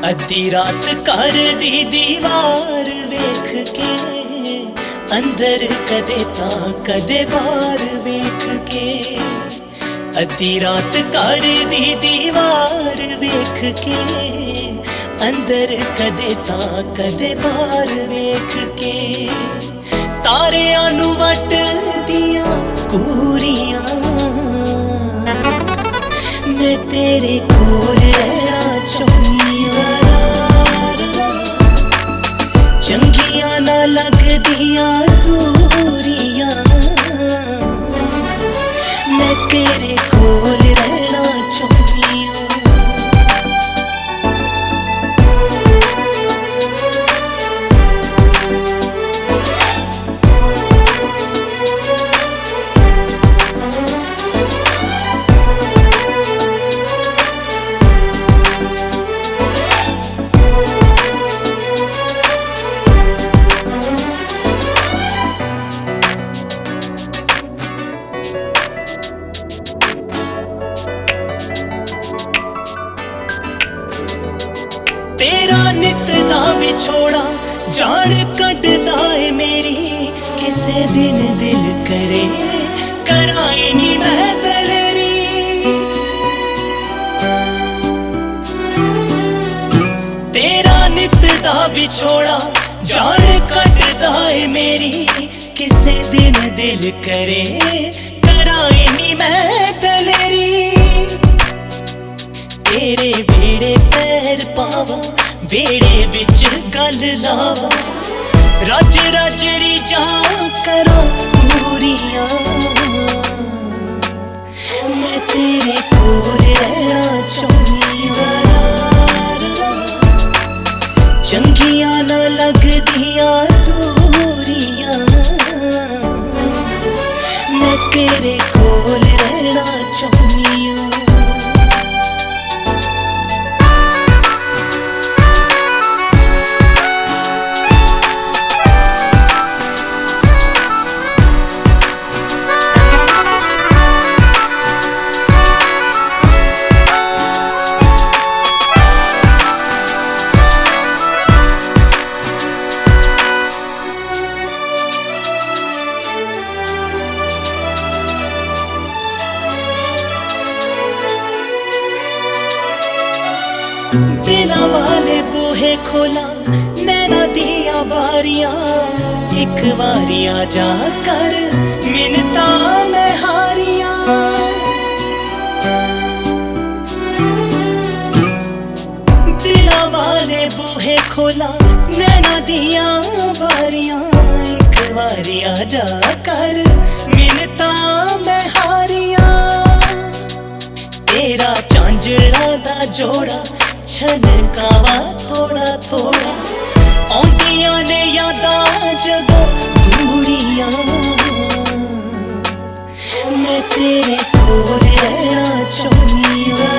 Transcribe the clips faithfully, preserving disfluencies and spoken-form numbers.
अद्धी रात घर दी दीवार वेख के अंदर कदे तां कदे बाहर वेख के। अद्धी रात घर दी दीवार वेख के अंदर कदे तां कदे बाहर वेख के। तारियां नू वट दियां कूरियां मैं तेरे कोल रहना चाहुनियां। चंगियां ना लगदियां दूरियां मैं तेरे कोल रहना चाहुनियां। तेरा नित दा विछोड़ा जान कटदा है मेरी। किसे दिन दिल करे कराए नी मैं दलेरी। तेरा नित दा विछोड़ा जान कटदा है मेरी। किसे दिन दिल करे कराए नी मैं दलेरी। तेरे वेड़े पैर पावा वेड़े विच गल लावा रज रज रिजा करा पूरियां मैं तेरे कोल रहना चाहुनियां। चंगियां ना लगदियां दूरियां मैं तेरे कोल रहना चाहुनियां। दिला वाले बूहे खोला नैना दिया बारियां। एक बारियां जा कर मिन्नता मैं हारियां। दिला वाले बूहे खोला नैना दिया बारियां। एक बारियां जा कर मिन्नता मैं हारियां। तेरा झांजरा दा जोड़ा छनकावा थोड़ा थोड़ा आउंदियां ने यादां जदों दूरियां मैं तेरे कोल रहना चाहुनियां।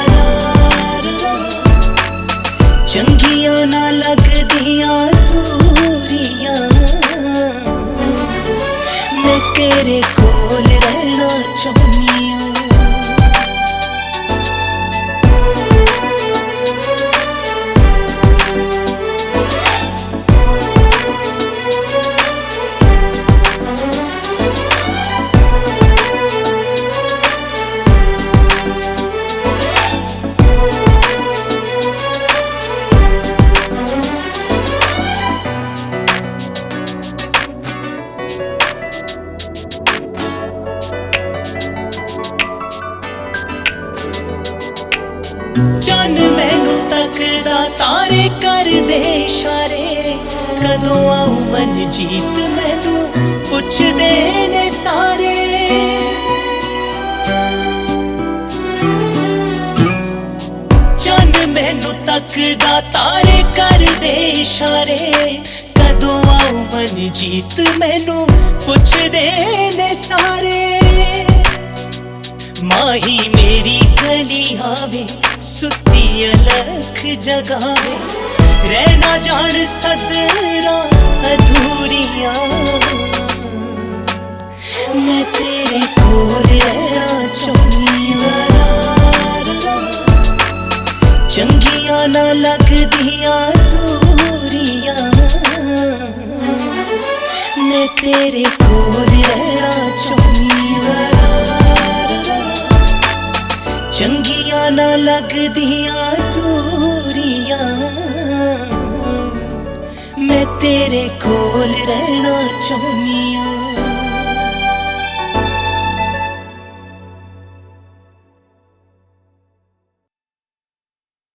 चंगियां ना लगदियां दूरियां मैं तेरे कोल रहना चाहुनियां। चन मैनू तकदा तारे कर दे इशारे। कदों आऊं मन जीत मैनू पुछदे ने सारे। चन मैनू तकदा तारे कर दे इशारे। कदों आऊं मन जीत मैनू पुछदे ने सारे। माही मेरी गली आवे सुती अलख जगावे। रहना जान सदरा अधूरियां मैं तेरे कोल रहना चाहुनियां। चंगियां ना लगदियां तेरे कोल रहना चाहुन्नी चंगियां ना लगदियां दूरियां मैं तेरे कोल रहना चाहुन्नी।